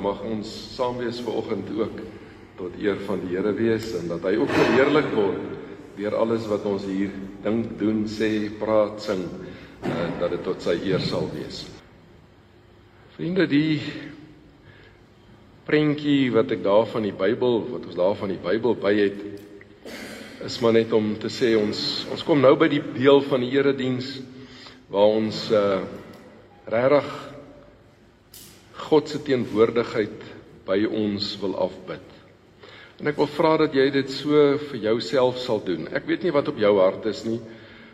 mag ons saam wees vanoggend ook tot eer van die Here wees en dat hy ook verheerlik word deur alles wat ons hier dink, doen, sê, praat, sing, dat dit tot sy eer sal wees. Vriende, die prentjie wat ek daar van die Bybel, wat ons daar van die Bybel by het, is maar net om te sê, ons kom nou by die deel van die erediens, waar ons regtig God se teenwoordigheid by ons wil afbid. En ek wil vra dat jy dit so vir jouself sal doen. Ek weet nie wat op jou hart is nie.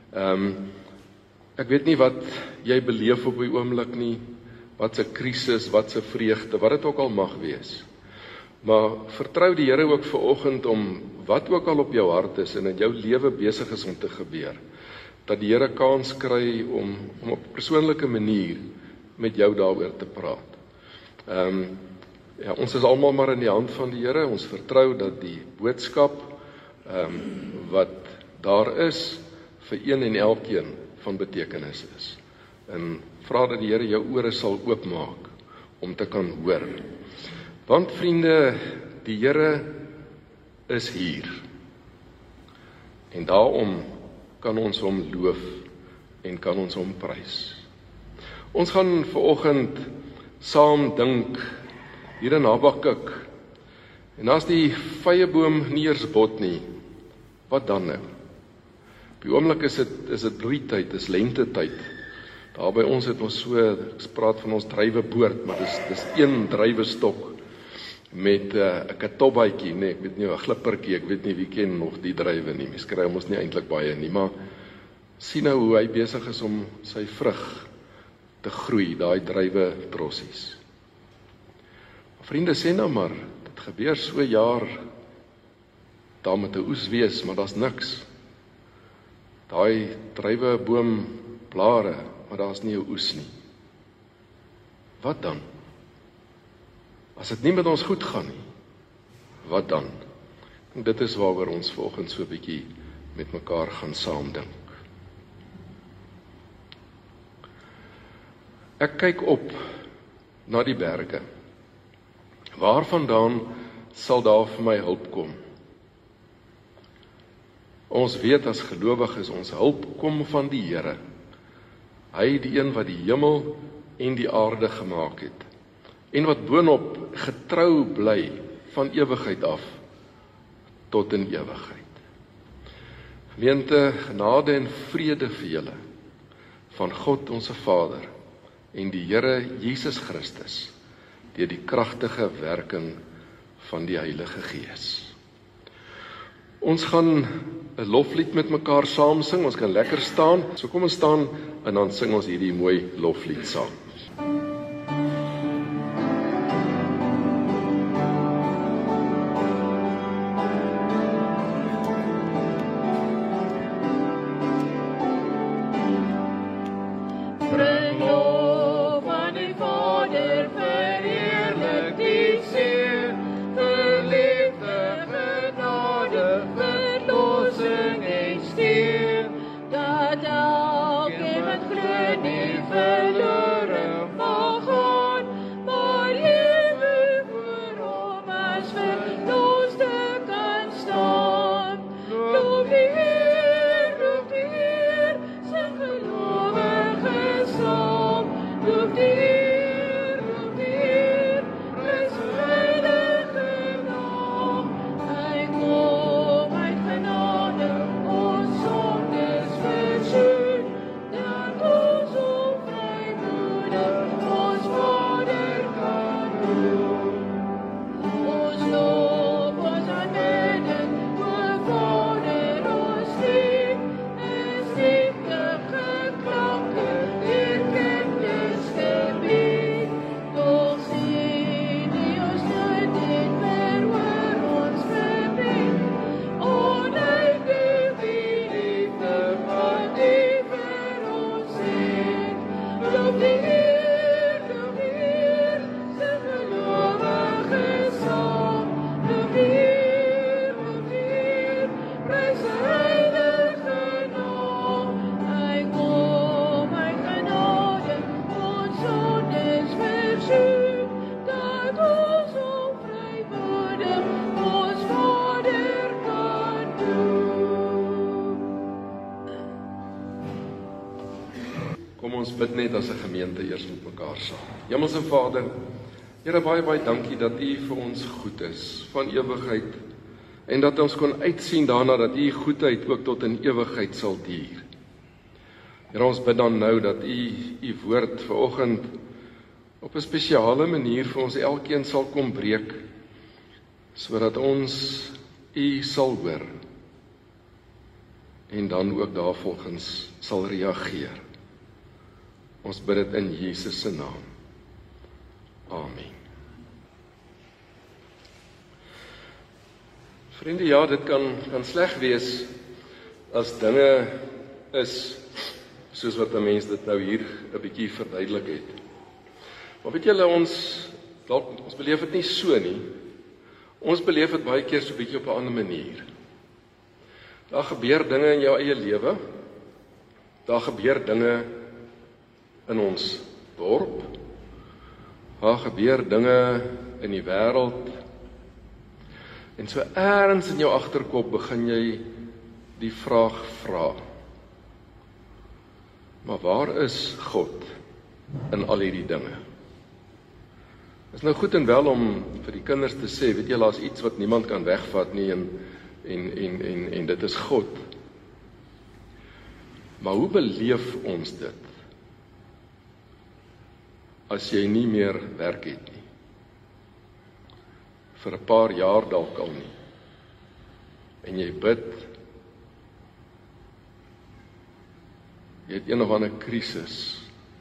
Ek weet nie wat jy beleef op die oomblik nie, wat se krisis, wat se vreugde, wat dit ook al mag wees. Maar vertrou die Here ook vanoggend om wat ook al op jou hart is en in jou lewe besig is om te gebeur, dat die Here kans kry om op 'n persoonlike manier met jou daaroor te praat. Ja, ons is almal maar in die hand van die Here. Ons vertrou dat die boodskap wat daar is vir een en elkeen van betekenis is. En vra dat die Here jou ore sal oopmaak om te kan hoor. Want vriende, die Here is hier. En daarom kan ons hom loof en kan ons hom prys. Ons gaan vanoggend saam dink hier in Habakuk. En as die vyeboom nie eers bot nie, wat dan nou? Op die oomblik is dit broeityd, is lentetyd. Daar by ons het ons so, ek praat van ons druiweboord, maar dis een druiwestok met 'n katobbaatjie, nee, ek weet nie, 'n glippertjie, ek weet nie wie ken nog die druiwe nie. Mens kry ons nie eintlik baie nie, maar sien nou hoe hy besig is om sy vrug te groei, daai druiwe trossies. Vriende, sê nou maar, dit gebeur so 'n jaar, daar moet 'n oes wees, maar daar's niks. Daai druiweboom blare, maar daar's nie 'n oes nie. Wat dan? As dit nie met ons goed gaan nie, wat dan? En dit is waaroor ons vanoggend so 'n bietjie met mekaar gaan saamdink. Ek kyk op na die berge. Waarvandaan sal daar vir my hulp kom? Ons weet as gelowiges, ons hulp kom van die Here. Hy die een wat die hemel en die aarde gemaak het, en wat boonop getrou bly van ewigheid af tot in ewigheid. Gemeente, genade en vrede vir julle van God ons Vader en die Here Jesus Christus deur die kragtige werking van die Heilige Gees. Ons gaan 'n loflied met mekaar saam sing, ons kan lekker staan, so kom ons staan en dan sing ons hierdie mooi loflied saam. Dat elkeen met glo nie verlore Ons bid net as 'n gemeente eers met mekaar saam. Hemelse Vader, Here, baie dankie dat U vir ons goed is, van ewigheid, en dat ons kon uitsien daarna dat U goedheid ook tot in ewigheid sal duur. Here, ons bid dan nou dat U woord vanoggend op 'n spesiale manier vir ons elkeen sal kom breek, sodat ons U sal hoor, en dan ook daarvolgens sal reageer. Ons bid dit in Jesus se naam. Amen. Vriende, ja, dit kan sleg wees as dinge is soos wat 'n mens dit nou hier 'n bietjie verduidelik het. Maar weet julle, ons beleef dit nie so nie. Ons beleef dit baie keer so 'n bietjie op 'n ander manier. Daar gebeur dinge in jou eie lewe. Daar gebeur dinge in ons dorp. Daar gebeur dinge in die wêreld. En so eers in jou agterkop begin jy die vraag vra. Maar waar is God in al hierdie dinge? Dit is nou goed en wel om vir die kinders te sê, weet jy, daar's iets wat niemand kan wegvat nie en dit is God. Maar hoe beleef ons dit as jy nie meer werk het nie? Vir 'n paar jaar dalk al nie. En jy bid. Jy het een of ander krisis.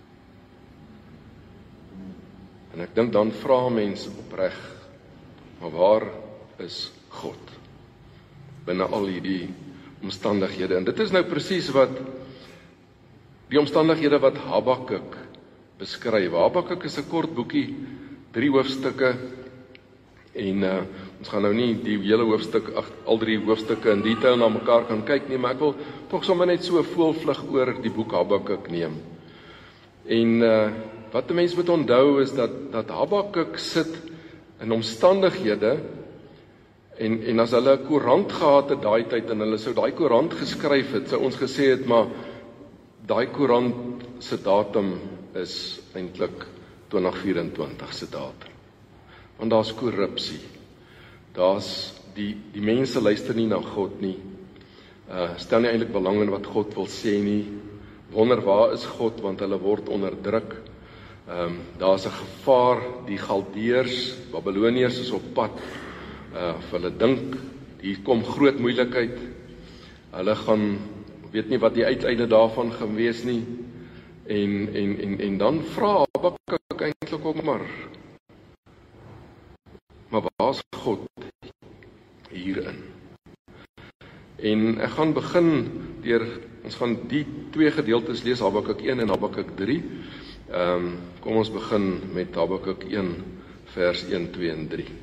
En ek dink dan vra mense opreg, maar waar is God binne al hierdie omstandighede? En dit is nou presies wat die omstandighede wat Habakuk beskryf. Habakuk is 'n kort boekie, 3 hoofstukke, en ons gaan nou nie die hele hoofstuk, al 3 hoofstukke in detail na mekaar kan kyk nie, maar ek wil tog sommer net so 'n voelvlug oor die boek Habakuk neem. En wat 'n mens moet onthou is dat Habakuk sit in omstandighede, en as hulle 'n koerant gehad het daai tyd, en hulle sou daai koerant geskryf het, sou ons gesê het, maar daai koerant se datum is eintlik 2024 se datum. Want daar's korrupsie. Daar's die mense luister nie na God nie. Stel nie eintlik belang in wat God wil sê nie. Wonder waar is God, want hulle word onderdruk. Daar's 'n gevaar, die Galdeërs, Babiloniërs is op pad. Hulle dink hier kom groot moeilikheid. Hulle gaan weet nie wat die uiteinde daarvan gaan wees nie. En dan vra Habakuk eintlik ook maar waar's God hierin? En ek gaan begin ons gaan die 2 gedeeltes lees, Habakuk 1 en Habakuk 3. Kom ons begin met Habakuk 1 vers 1, 2 en 3.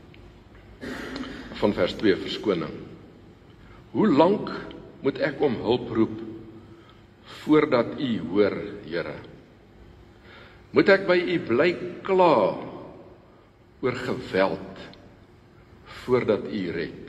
Van vers 2, verskoning. Hoe lank moet ek om hulp roep voordat U hoor, Here? Moet ek by U bly kla oor geweld voordat U red?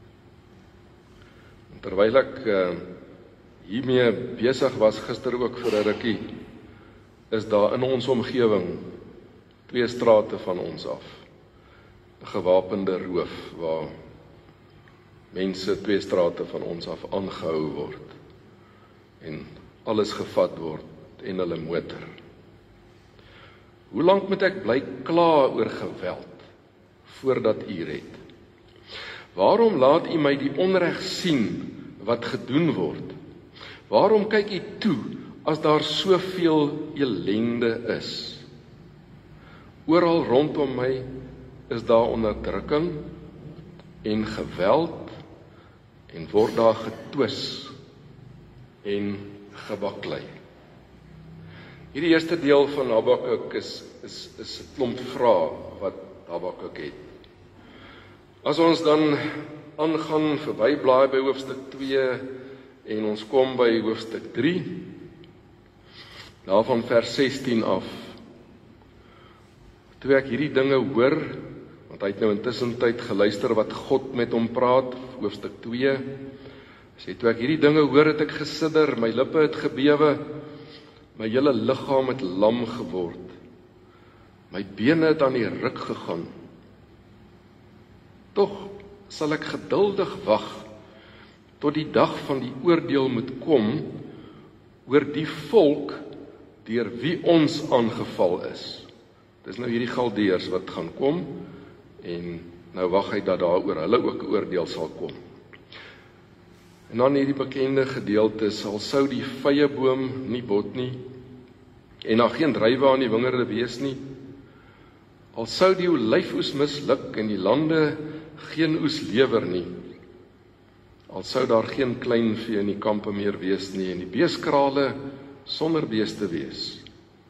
En terwyl ek hiermee besig was gister ook vir 'n rukkie, is daar in ons omgewing 2 strate van ons af 'n gewapende roof waar mense 2 strate van ons af aangehou word en alles gevat word en hulle motor. Hoe lank moet ek bly kla oor geweld voordat U red? Waarom laat U my die onreg sien wat gedoen word? Waarom kyk U toe as daar soveel ellende is? Oral rondom my is daar onderdrukking en geweld en word daar getwis en gebaklei. Hierdie eerste deel van Habakuk is 'n klomp vrae wat Habakuk het. As ons dan aangaan verbyblaai by hoofstuk 2 en ons kom by hoofstuk 3, daarvan vers 16 af. Toe ek hierdie dinge hoor, want hy het nou intussen tyd geluister wat God met hom praat, hoofstuk 2, sê, toe ek hierdie dinge hoor, het ek gesidder, my lippe het gebewe, my hele liggaam het lam geword. My bene het aan die ruk gegaan. Tog sal ek geduldig wag tot die dag van die oordeel moet kom oor die volk deur wie ons aangeval is. Dis nou hierdie Galdeërs wat gaan kom en nou wag hy dat daar oor hulle ook 'n oordeel sal kom. En dan hierdie bekende gedeelte, sal sou die vyeboom nie bot nie, en daar geen druiwe aan die wingerde wees nie, al sou die olyfoes misluk en die lande geen oes lewer nie, al sou daar geen kleinvee in die kampe meer wees nie, en die beeskrale sonder beeste wees.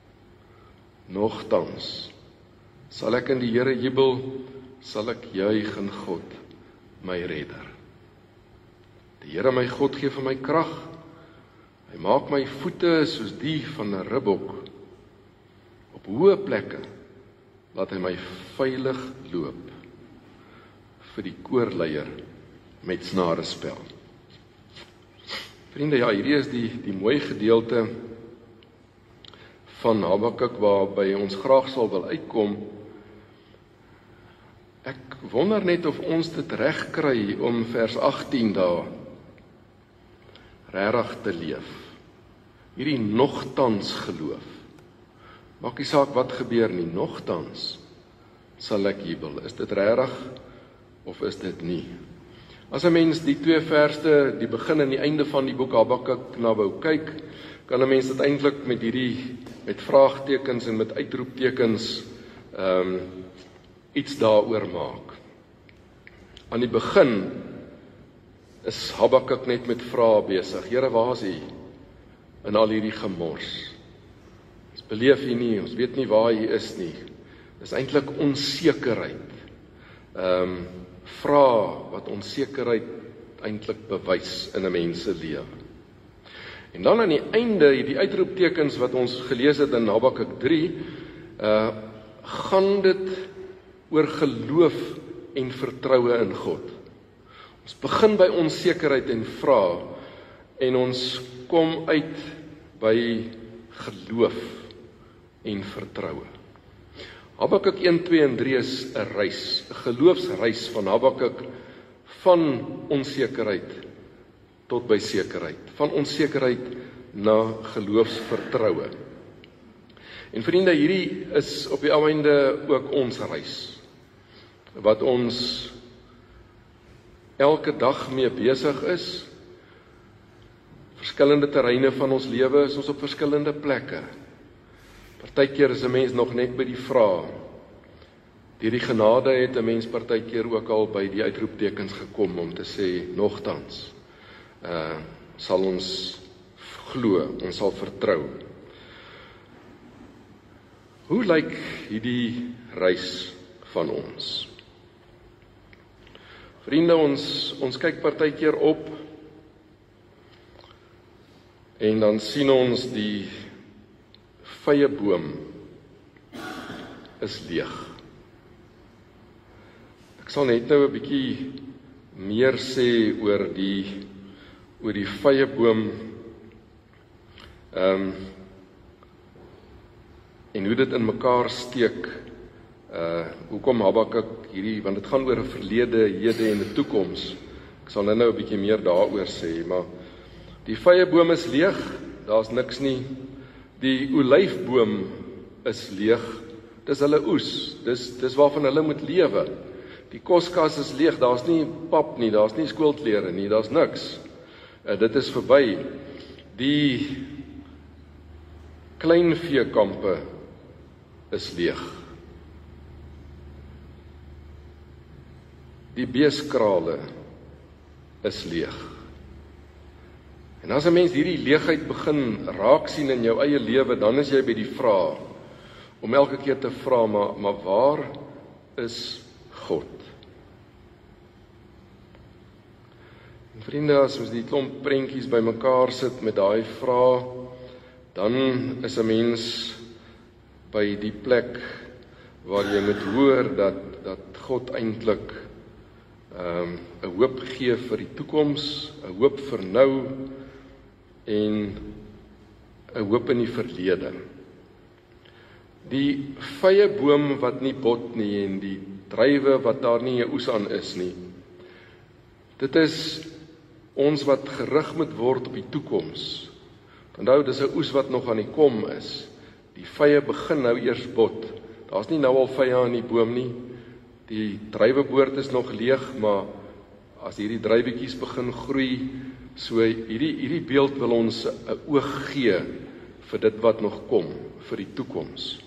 Nogtans sal ek in die Here jubel, sal ek juig in God, my redder. Die Here my God gee vir my krag, hy maak my voete soos die van 'n ribbok. Op hoë plekke laat hy my veilig loop, vir die koorleier met snarespel. Vriende, ja, hierdie is die mooi gedeelte van Habakuk waarby ons graag sal wil uitkom. Ek wonder net of ons dit reg kry om vers 18 daar regtig te leef. Hierdie nogtans geloof. Maak nie saak wat gebeur nie, nogtans sal ek jubel. Is dit regtig of is dit nie? As 'n mens die twee verse, die begin en die einde van die boek Habakuk na wou kyk, kan 'n mens dit eintlik met vraagtekens en met uitroeptekens iets daaroor maak. Aan die begin is Habakuk net met vrae besig. Here, waar is U in al hierdie gemors? Ons beleef U nie, ons weet nie waar U is nie. Dis eintlik onsekerheid. Vrae wat onsekerheid eintlik bewys in 'n mens se lewe. En dan aan die einde, die uitroeptekens wat ons gelees het in Habakuk 3, gaan dit oor geloof en vertroue in God. Ons begin by onsekerheid en vrae en ons kom uit by geloof en vertroue. Habakuk 1, 2 en 3 is 'n reis, 'n geloofsreis van Habakuk van onsekerheid tot by sekerheid, van onsekerheid na geloofsvertroue. En vriende, hierdie is op die ou einde ook ons reis, wat ons elke dag mee besig is. Verskillende terreine van ons lewe is ons op verskillende plekke. Partykeer is 'n mens nog net by die vraag. Deur die genade het 'n mens partykeer ook al by die uitroeptekens gekom om te sê, nogtans sal ons glo, ons sal vertrou. Hoe lyk hierdie reis van ons? Vriende, ons kyk partykeer op en dan sien ons die vyeboom is leeg. Ek sal net nou 'n bietjie meer sê oor die vyeboom en hoe dit in mekaar steek. Hoekom Habakuk hierdie, want dit gaan oor 'n verlede, hede en 'n toekoms. Ek sal nou 'n bietjie meer daaroor sê, maar die vyeboom is leeg, daar's niks nie. Die olyfboom is leeg, dis hulle oes, dis waarvan hulle moet lewe. Die koskas is leeg, daar's nie pap nie, daar's nie skoolklere nie, daar's niks. Dit is verby. Die kleinveekampe is leeg. Die beeskrale is leeg. En as 'n mens hierdie leegheid begin raak sien in jou eie lewe, dan is jy by die vraag om elke keer te vra, maar waar is God? En vriende, as ons die klomp prentjies bymekaar sit met daai vraag, dan is 'n mens by die plek waar jy moet hoor dat God eintlik 'n hoop gee vir die toekoms, 'n hoop vir nou en 'n hoop in die verlede. Die vye boom wat nie bot nie en die druiwe wat daar nie 'n oes aan is nie. Dit is ons wat gerig moet word op die toekoms. Onthou, dis 'n oes wat nog aan die kom is. Die vye begin nou eers bot. Daar's nie nou al vye aan die boom nie. Die druiweboord is nog leeg, maar as hierdie druiwetjies begin groei, so hierdie beeld wil ons 'n oog gee vir dit wat nog kom, vir die toekoms.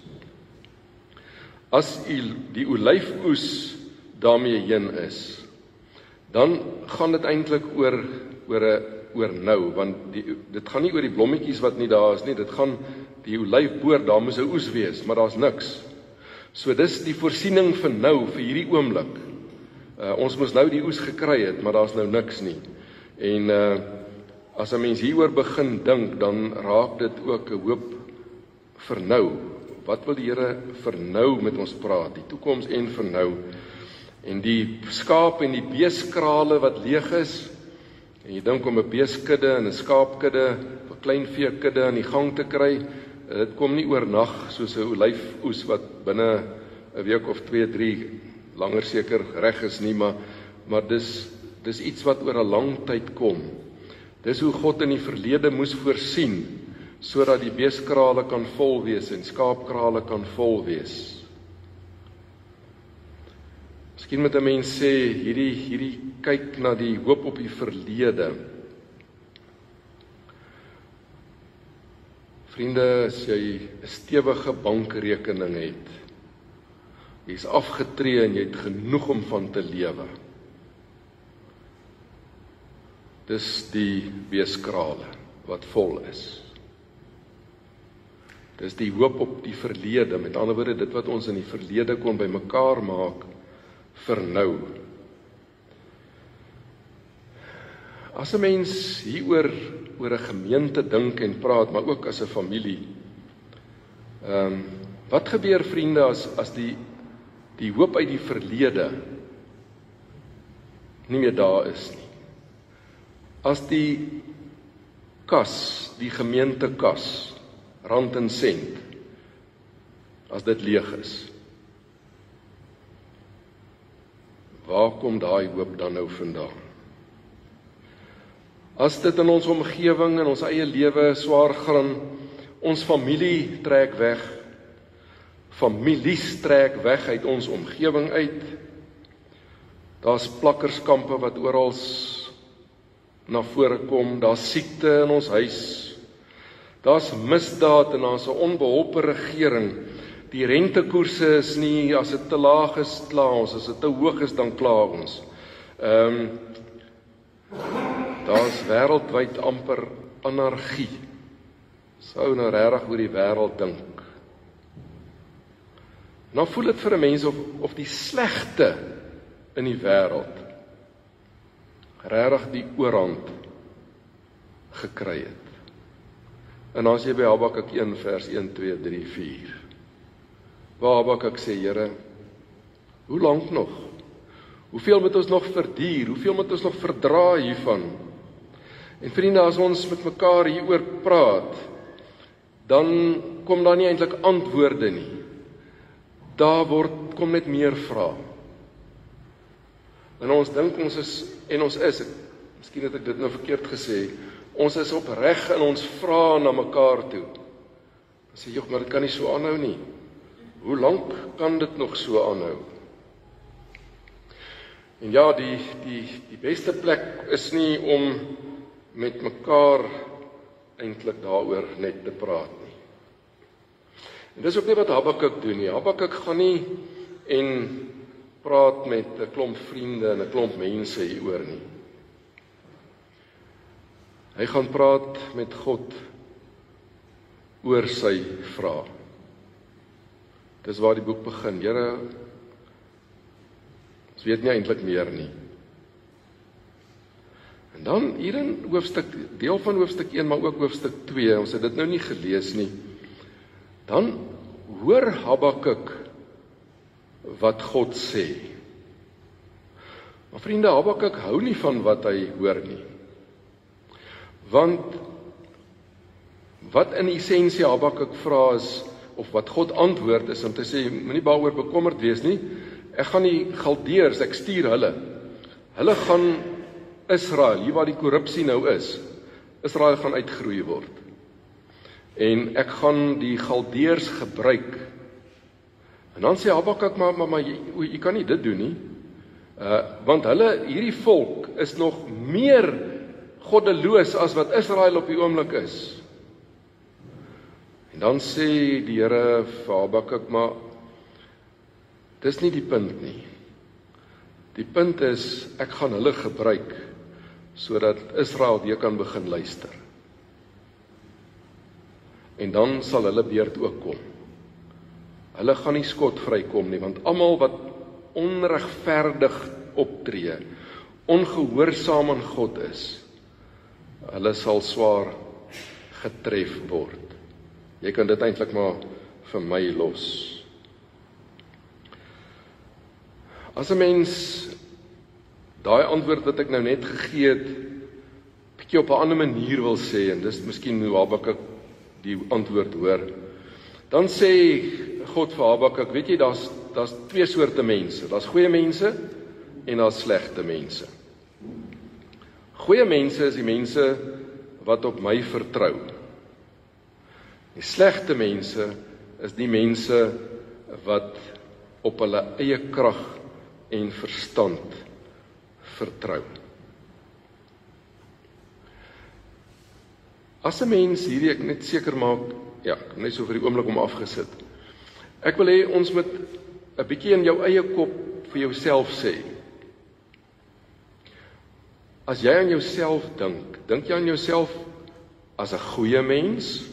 As die olyfoes daarmee heen is, dan gaan dit eintlik oor nou, want dit gaan nie oor die blommetjies wat nie daar is nie, dit gaan die olyfboord, daar moet 'n oes wees, maar daar's niks. So dis die voorsiening vir nou, vir hierdie oomblik. Ons moes nou die oes gekry het, maar daar's nou niks nie. En as 'n mens hieroor begin dink, dan raak dit ook 'n hoop vir nou. Wat wil die Here vir nou met ons praat, die toekoms en vir nou? En die skaap en die beeskrale wat leeg is, en jy dink om 'n beeskudde en 'n skaapkudde, 'n klein veekudde aan die gang te kry, dit kom nie oornag soos 'n olyfoes wat binne 'n week of 2, 3 langer seker reg is nie, maar dis iets wat oor 'n lang tyd kom. Dis hoe God in die verlede moes voorsien, sodat die beeskrale kan vol wees en skaapkrale kan vol wees. Miskien moet 'n mens sê, hierdie kyk na die hoop op die verlede. Vriende, as jy 'n stewige bankrekening het, jy's afgetree en jy het genoeg om van te lewe. Dis die beeskrale wat vol is. Dis die hoop op die verlede, met ander woorde, dit wat ons in die verlede kon bymekaar maak vir nou. As 'n mens hieroor oor 'n gemeente dink en praat, maar ook as 'n familie, wat gebeur, vriende, as die hoop uit die verlede nie meer daar is nie? As die kas, die gemeentekas, rand en sent, as dit leeg is, waar kom daai hoop dan nou vandaan? As dit in ons omgewing, in ons eie lewe swaar gaan, ons familie trek weg, families trek weg uit ons omgewing uit, daar's plakkerskampe wat oral na vore kom, daar's siekte in ons huis, daar's misdaad en daar's 'n onbeholpe regering. Die rentekoerse is nie, as dit te laag is, kla ons, as dit te hoog is, dan kla ons. Daar's wêreldwyd amper anargie. Sou nou regtig oor die wêreld dink. Nou voel dit vir 'n mens of die slegte in die wêreld regtig die oorhand gekry het. En as jy by Habakuk 1 vers 1, 2, 3, 4, waar Habakuk sê, Here, hoe lank nog? Hoeveel moet ons nog verduur? Hoeveel moet ons nog verdra hiervan? En vriende, as ons met mekaar hieroor praat, dan kom daar nie eintlik antwoorde nie. Daar kom net meer vrae. En ons dink ons is, miskien het ek dit nou verkeerd gesê, ons is opreg in ons vrae na mekaar toe. Dan sê jy, maar dit kan nie so aanhou nie. Hoe lank kan dit nog so aanhou? En ja, die beste plek is nie om met mekaar eintlik daaroor net te praat nie. En dis ook nie wat Habakuk doen nie. Habakuk gaan nie en praat met 'n klomp vriende en 'n klomp mense hieroor nie. Hy gaan praat met God oor sy vrae. Dis waar die boek begin. Here, ons weet nie eintlik meer nie. En dan hier in deel van hoofstuk 1, maar ook hoofstuk 2, ons het dit nou nie gelees nie, dan hoor Habakuk wat God sê. Maar vriende, Habakuk hou nie van wat hy hoor nie. Want wat in essensie Habakuk vra is, of wat God antwoord is, om te sê, moenie daaroor bekommerd wees nie, ek gaan die Galdeërs, ek stuur hulle gaan Israel, hier waar die korrupsie nou is, Israel gaan uitgeroei word, en ek gaan die Galdeërs gebruik, en dan sê Habakuk, maar jy kan nie dit doen nie, want hierdie volk is nog meer goddeloos as wat Israel op die oomblik is. En dan sê die Here vir Habakuk, maar dis nie die punt nie. Die punt is, ek gaan hulle gebruik, sodat Israel weer kan begin luister. En dan sal hulle beurt ook kom. Hulle gaan nie skotvry kom nie, want almal wat onregverdig optree, ongehoorsaam aan God is, hulle sal swaar getref word. Jy kan dit eintlik maar vir my los. As 'n mens daai antwoord wat ek nou net gegee het, bietjie op 'n ander manier wil sê, en dis miskien hoe Habakuk die antwoord hoor, dan sê God vir Habakuk, weet jy, daar's twee soorte mense, daar's goeie mense en daar's slegte mense. Goeie mense is die mense wat op my vertrou. Die slegte mense is die mense wat op hulle eie krag en verstand vertrou. As 'n mens hierdie, ek net seker maak, ja, ek net so vir die oomblik om afgesit. Ek wil hê ons moet 'n bietjie in jou eie kop vir jouself sê. As jy aan jouself dink jy aan jouself as 'n goeie mens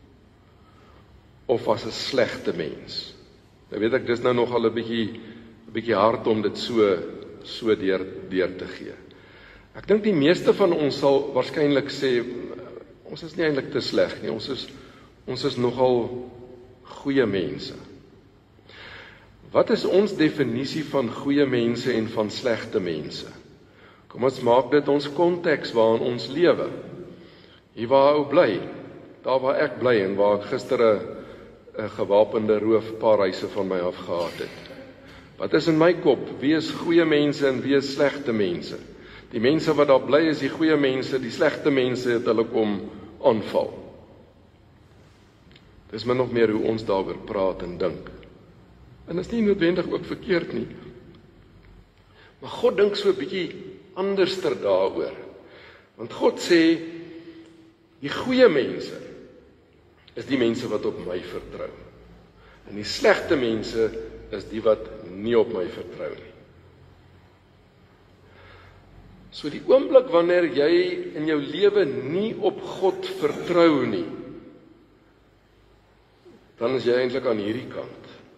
of as 'n slegte mens? Nou weet ek, dis nou nogal 'n bietjie hard om dit so deur te gee. Ek dink die meeste van ons sal waarskynlik sê, ons is nie eintlik te sleg nie, ons is nogal goeie mense. Wat is ons definisie van goeie mense en van slegte mense? Kom ons maak dit ons konteks waarin ons lewe. Hier waar ou bly, daar waar ek bly en waar ek gister 'n gewapende roofpaarhuise van my af gehad het. Wat is in my kop? Wie is goeie mense en wie is slegte mense? Die mense wat daar bly is die goeie mense, die slegte mense het hulle kom aanval. Dis maar nog meer hoe ons daaroor praat en dink. En is nie noodwendig ook verkeerd nie. Maar God dink so 'n bietjie anderster daaroor. Want God sê, die goeie mense is die mense wat op my vertrou. En die slegte mense is die wat nie op my vertrou nie. So die oomblik wanneer jy in jou lewe nie op God vertrou nie, dan is jy eintlik aan hierdie kant.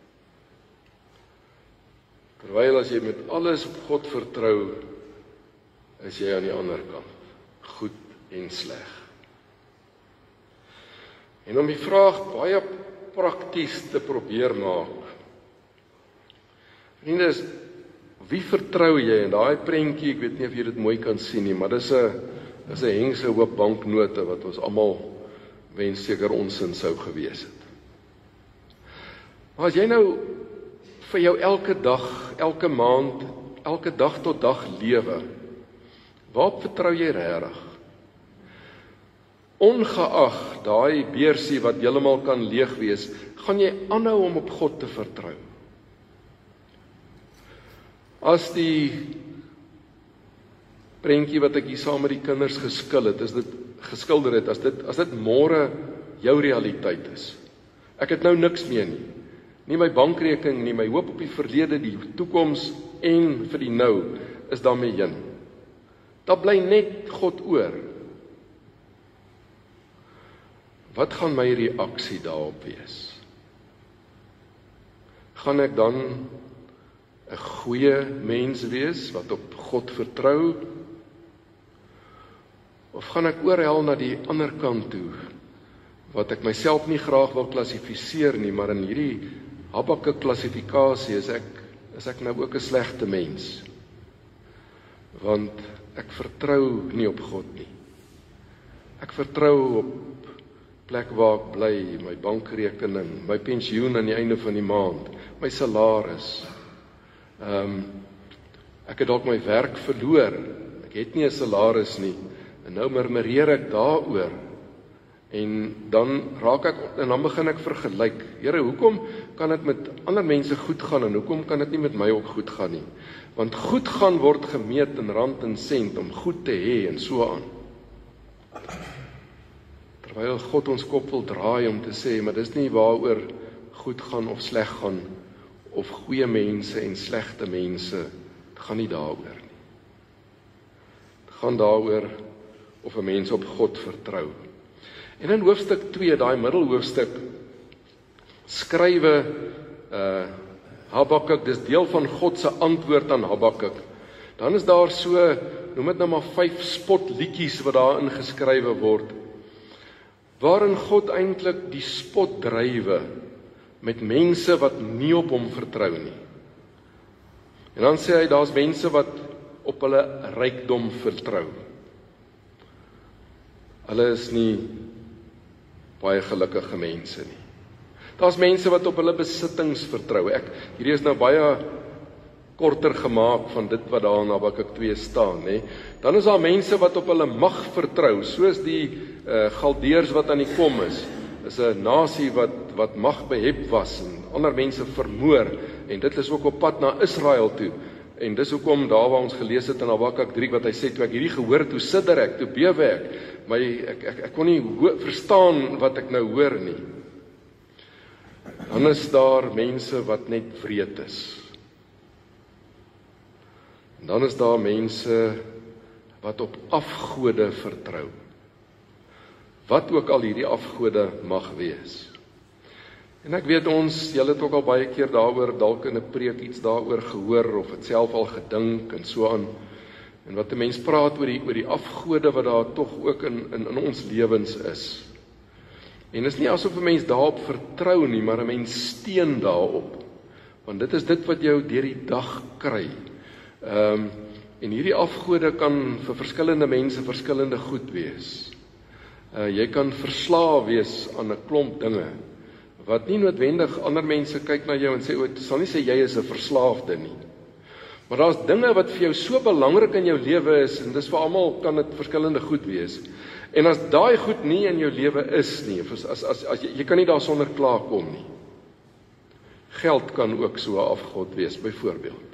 Terwyl as jy met alles op God vertrou, is jy aan die ander kant, goed en sleg. En om die vraag baie prakties te probeer maak. Vriende, wie vertrou jy? En daai prentjie, ek weet nie of jy dit mooi kan sien nie, maar dis 'n hengse hoop banknote wat ons almal wens seker onsin sou gewees het. Maar as jy nou vir jou elke dag, elke maand, elke dag tot dag lewe, waarop vertrou jy regtig? Ongeag daai beursie wat heeltemal kan leeg wees, gaan jy aanhou om op God te vertrou. As die prentjie wat ek hier saam met die kinders geskilder het, as dit môre jou realiteit is. Ek het nou niks meer nie. Nie my bankrekening nie, my hoop op die verlede, die toekoms en vir die nou is daarmee heen. Daar bly net God oor. Wat gaan my reaksie daarop wees? Gaan ek dan 'n goeie mens wees wat op God vertrou? Of gaan ek oorhel na die ander kant toe, wat ek myself nie graag wil klassifiseer nie, maar in hierdie Habakuk klassifikasie is ek nou ook 'n slegte mens. Want ek vertrou nie op God nie. Ek vertrou op plek waar ek bly, my bankrekening, my pensioen aan die einde van die maand, my salaris. Ek het dalk my werk verloor, ek het nie 'n salaris nie, en nou murmureer ek daaroor, en dan begin ek vergelyk. Here, hoekom kan dit met ander mense goed gaan, en hoekom kan dit nie met my ook goed gaan nie? Want goed gaan word gemeet in rand en sent, om goed te hê, en so aan. Terwyl God ons kop wil draai om te sê, maar dis nie waaroor goed gaan of sleg gaan, of goeie mense en slegte mense, dit gaan nie daaroor nie. Dit gaan daaroor of 'n mens op God vertrou. En in hoofstuk 2, daai middelhoofstuk, skrywe Habakuk, dis deel van God se antwoord aan Habakuk. Dan is daar so, noem dit nou maar 5 spotliedjies wat daarin geskrywe word, waarin God eintlik die spot drywe met mense wat nie op hom vertrou nie. En dan sê hy, daar's mense wat op hulle rykdom vertrou. Hulle is nie baie gelukkige mense nie. Daar's mense wat op hulle besittings vertrou. Hierdie is nou baie korter gemaak van dit wat daar in Habakuk 2 staan, né? Dan is daar mense wat op hulle mag vertrou, soos die Galdeërs wat aan die kom is 'n nasie wat magbehep was en ander mense vermoor, en dit is ook op pad na Israel toe. En dis hoekom daar waar ons gelees het in Habakuk 3 wat hy sê, toe ek hierdie gehoor het, toe sidder ek, toe bewe ek, maar ek kon nie verstaan wat ek nou hoor nie. Dan is daar mense wat net wreed is. En dan is daar mense wat op afgode vertrou. Wat ook al hierdie afgode mag wees. En ek weet julle het ook al baie keer daaroor, dalk in 'n preek iets daaroor gehoor, of het self al gedink, en so aan. En wat 'n mens praat oor die afgode wat daar tog ook in ons lewens is. En is nie asof 'n mens daarop vertrou nie, maar 'n mens steun daarop. Want dit is dit wat jou deur die dag kry. En hierdie afgode kan vir verskillende mense verskillende goed wees. Jy kan verslaaf wees aan 'n klomp dinge, wat nie noodwendig ander mense kyk na jou en sê, sal nie sê jy is 'n verslaafde nie. Maar daar's dinge wat vir jou so belangrik in jou lewe is, en dis vir almal kan dit verskillende goed wees. En as daai goed nie in jou lewe is nie, of as jy kan nie daarsonder klaarkom nie. Geld kan ook so 'n afgod wees, byvoorbeeld.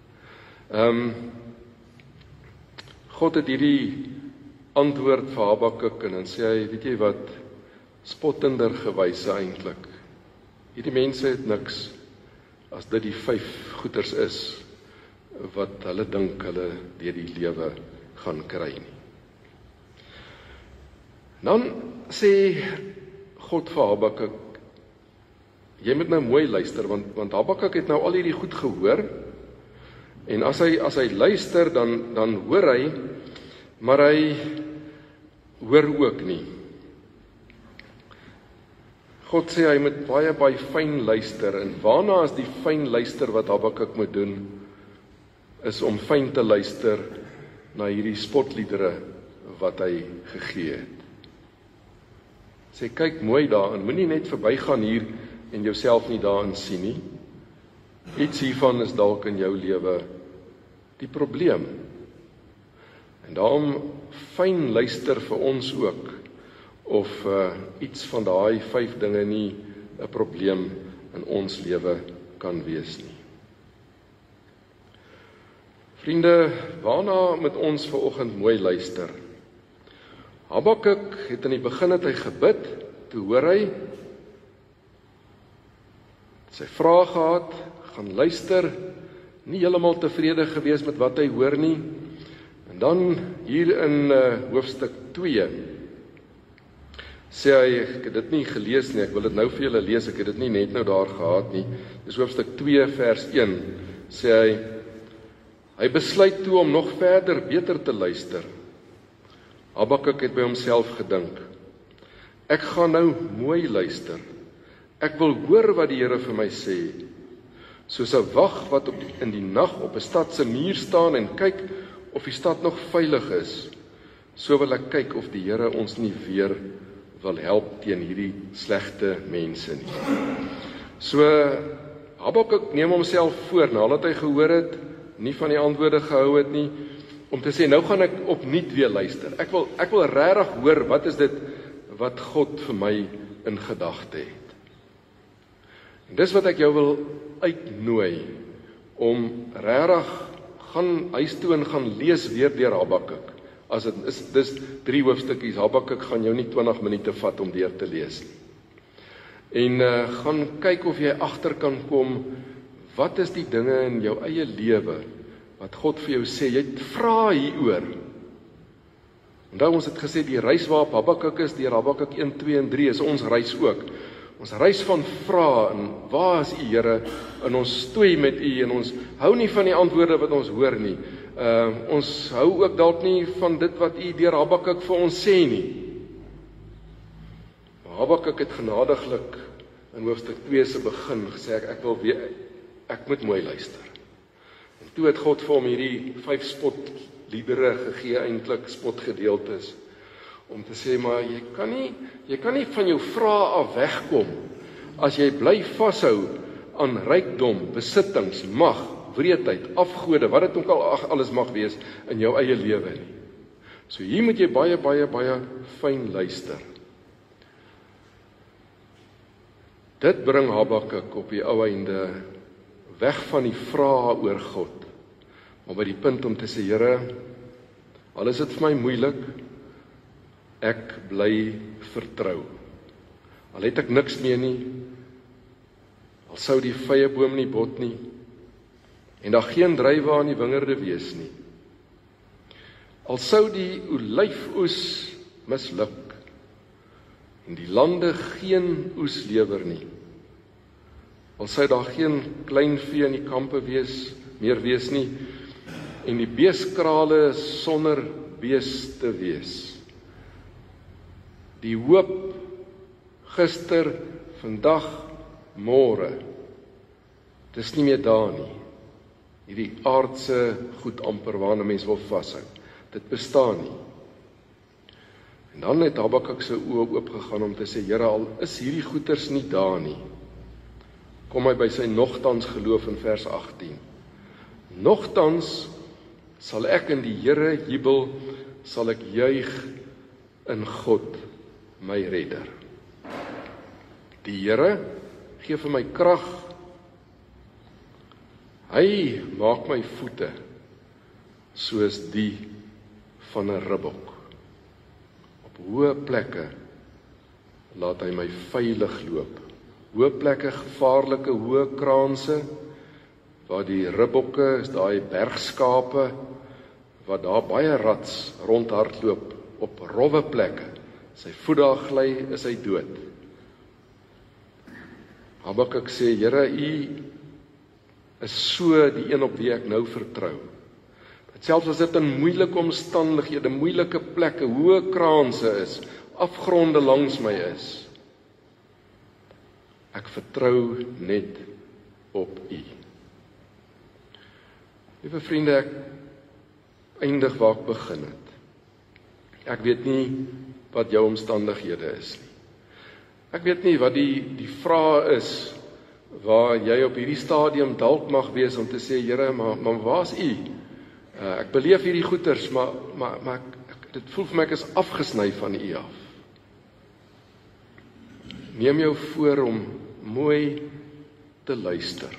God het hierdie antwoord vir Habakuk, en dan sê hy, weet jy wat, spottender gewyse eintlik. Hierdie mense het niks as dit die 5 goeters is wat hulle dink hulle deur die lewe gaan kry nie. Dan sê God vir Habakuk, jy moet nou mooi luister, want Habakuk het nou al hierdie goed gehoor, en as hy luister, dan hoor hy, maar hy hoor ook nie. God sê hy moet baie fyn luister, en waarna is die fyn luister wat Habakuk moet doen, is om fyn te luister na hierdie spotliedere wat hy gegee het. Sê, kyk mooi daarin, moenie net verbygaan hier en jouself nie daarin sien nie. Iets hiervan is dalk in jou lewe die probleem. En daarom fyn luister vir ons ook, of iets van daai 5 dinge nie 'n probleem in ons lewe kan wees nie. Vriende, waarna moet ons vanoggend mooi luister? Habakuk het in die begin het hy gebid, toe hoor hy, sy vrae gehad, gaan luister, nie heeltemal tevrede gewees met wat hy hoor nie, en dan hier in hoofstuk 2, sê hy, ek het dit nie gelees nie, ek wil dit nou vir julle lees, ek het dit nie net nou daar gehad nie, dis hoofstuk 2 vers 1, sê hy besluit toe om nog verder beter te luister. Habakuk het by homself gedink, ek gaan nou mooi luister, ek wil hoor wat die Here vir my sê, soos 'n wag wat in die nag op 'n stad se muur staan en kyk of die stad nog veilig is, so wil ek kyk of die Here ons nie weer wil help teen hierdie slegte mense nie. So Habakuk neem homself voor, nadat hy gehoor het, nie van die antwoorde gehou het nie, om te sê, nou gaan ek opnuut weer luister. Ek wil regtig hoor, wat is dit wat God vir my in gedagte het. En dis wat ek jou wil uitnooi, om regtig gaan huis toe en gaan lees weer deur Habakuk. As dit is, dis 3 hoofstukkies, Habakuk gaan jou nie 20 minute vat om deur te lees nie. En gaan kyk of jy agter kan kom, wat is die dinge in jou eie lewe, wat God vir jou sê, jy vra hieroor. Onthou, ons het gesê, die reis waarop Habakuk is, deur Habakuk 1, 2 en 3, is ons reis ook. Ons reis van vra, en waar is U, Here, en ons stoei met U, en ons hou nie van die antwoorde wat ons hoor nie. Ons hou ook dalk nie van dit wat U deur Habakuk vir ons sê nie. Maar Habakuk het genadiglik in hoofstuk 2 se begin gesê, ek moet mooi luister. En toe het God vir hom hierdie 5 spotliedere gegee, eintlik spotgedeeltes, om te sê, maar jy kan nie van jou vrae af wegkom, as jy bly vashou aan rykdom, besittings, mag, wreedheid, afgode, wat dit ook al alles mag wees, in jou eie lewe nie. So hier moet jy baie, baie, baie fyn luister. Dit bring Habakuk op die ou einde weg van die vrae oor God, maar by die punt om te sê, Here, al is dit vir my moeilik, ek bly vertrou. Al het ek niks meer nie, al sou die vyeboom nie bot nie, en daar geen druiwe aan die wingerde wees nie. Al sou die olyfoes misluk, en die lande geen oes lewer nie. Al sou daar geen kleinvee in die kampe meer wees nie, en die beeskrale sonder beeste wees. Die hoop gister, vandag, môre, dis nie meer daar nie. Hierdie aardse goed amper waarna mens wil vashou. Dit bestaan nie. En dan het Habakuk se oë oopgegaan om te sê, Here, al is hierdie goeters nie daar nie. Kom hy by sy nogtans geloof in vers 18. Nogtans sal ek in die Here jubel, sal ek juig in God, my redder. Die Here gee vir my krag. Hy maak my voete soos die van 'n ribbok. Op hoë plekke laat hy my veilig loop. Hoë plekke, gevaarlike hoë kraanse, waar die ribbokke is daai bergskape, wat daar baie rats rondhardloop op rowwe plekke. Sy voet daar gly, is hy dood. Habakuk sê, Here, U is so die een op wie ek nou vertrou. Dat selfs as dit in moeilike omstandighede, moeilike plekke, hoë kraanse is, afgronde langs my is, ek vertrou net op U. Liewe vriende, ek eindig waar ek begin het. Ek weet nie wat jou omstandighede is nie. Ek weet nie wat die vraag is, waar jy op hierdie stadium dalk mag wees om te sê, Here, maar waar is U? Ek beleef hierdie goeters, maar dit voel vir my ek is afgesny van U af. Neem jou voor om mooi te luister,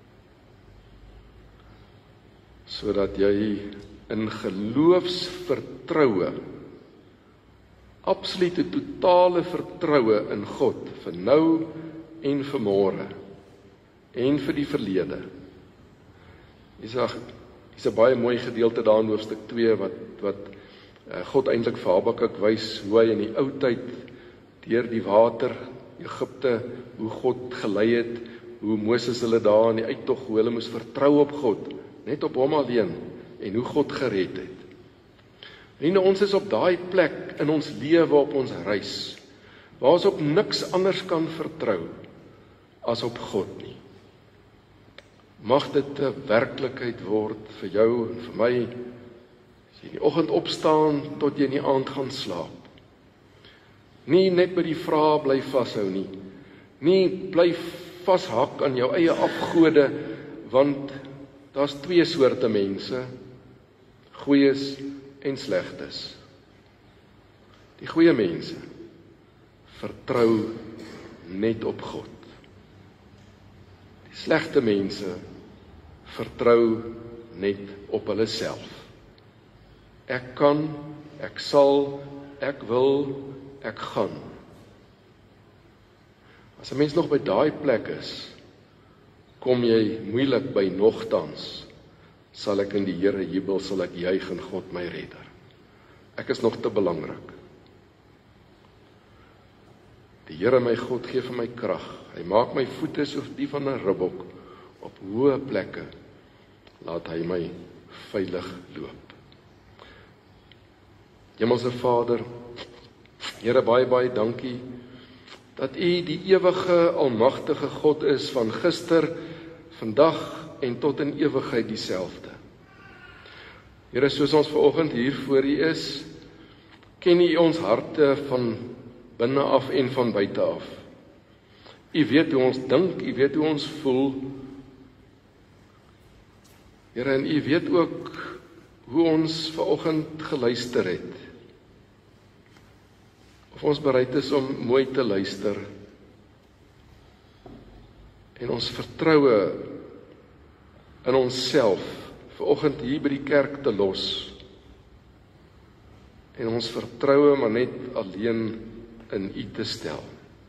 sodat jy in geloofsvertroue, absolute totale vertroue in God, vir nou en vir môre, en vir die verlede. Dis 'n baie mooi gedeelte daar in hoofstuk 2, wat God eintlik vir Habakuk wys, hoe hy in die ou tyd, deur die water, Egipte, hoe God gelei het, hoe Moses hulle daar in die uittog, hoe hulle moes vertrou op God, net op hom alleen, en hoe God gered het. Vriende, ons is op daai plek in ons lewe, op ons reis, waar ons op niks anders kan vertrou, as op God nie. Mag dit 'n werklikheid word vir jou en vir my, as jy in die oggend opstaan, tot jy in die aand gaan slaap. Nie net by die vrae bly vashou nie. Nie bly vashak aan jou eie afgode, want daar's twee soorte mense, goeies en slegtes. Die goeie mense vertrou net op God. Die slegte mense vertrou net op hulle self. Ek kan, ek sal, ek wil, ek gaan. As 'n mens nog by daai plek is, kom jy moeilik by nogtans, sal ek in die Here jubel, sal ek juig in God my redder. Ek is nog te belangrik. Die Here my God gee vir my krag. Hy maak my voete soos die van 'n ribbok. Op hoë plekke laat hy my veilig loop. Hemelse Vader, Here, baie dankie dat U die ewige, almagtige God is van gister, vandag en tot in ewigheid dieselfde. Here, soos ons vanoggend hier voor U is, ken U ons harte van binne af en van buite af. U weet hoe ons dink, U weet hoe ons voel. Here, en U weet ook hoe ons vanoggend geluister het. Of ons bereid is om mooi te luister en ons vertroue in onsself vanoggend hier by die kerk te los en ons vertroue maar net alleen in U te stel.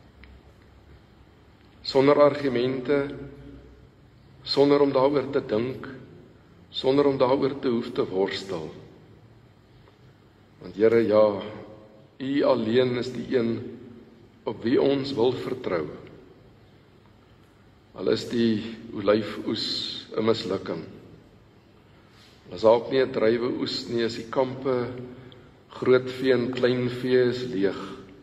Sonder argumente, sonder om daaroor te dink, sonder om daaroor te hoef te worstel. Want Here, ja, U alleen is die een op wie ons wil vertrou. Al is die olyfoes 'n mislukking. Al is ook nie 'n druiwe oes nie, as die kampe, groot vee en klein vee is leeg.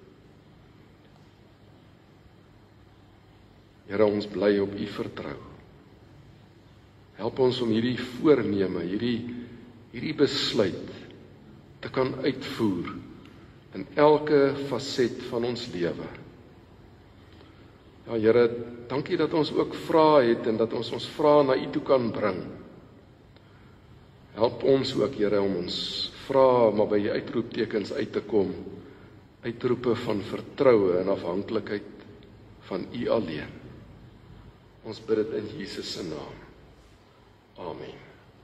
Here, ons bly op U vertrou. Help ons om hierdie voorneme, hierdie besluit te kan uitvoer in elke faset van ons lewe. Ja, Here, dankie dat ons ook vrae het en dat ons vrae na U toe kan bring. Help ons ook, Here, om ons vrae maar by die uitroeptekens uit te kom, uitroepe van vertroue en afhanklikheid van U alleen. Ons bid dit in Jesus se naam. Amen.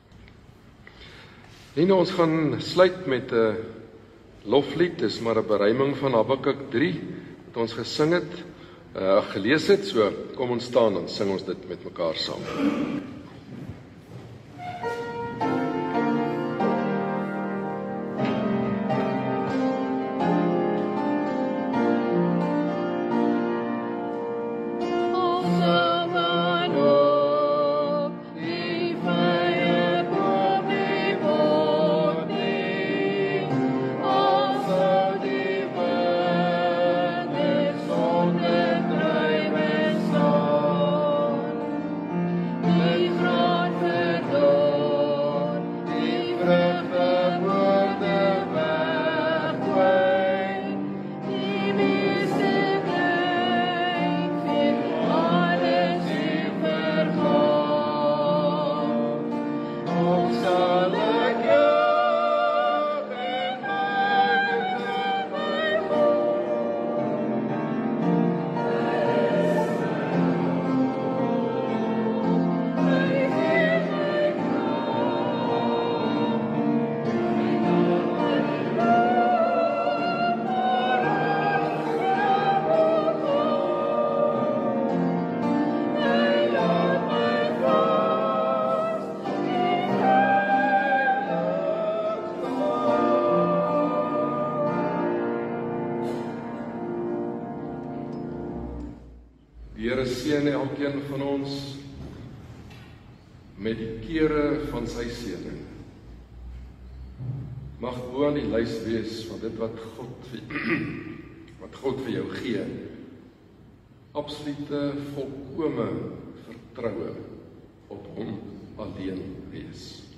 Nou, ons gaan sluit met 'n loflied, dis maar 'n beruiming van Habakuk 3, wat ons gesing het, gelees het, so kom ons staan en sing ons dit met mekaar saam. Die Here seën elkeen van ons met die kere van sy seëning. Mag bo aan die lys wees van dit wat God vir jou gee. Absolute volkome vertroue op hom alleen wees.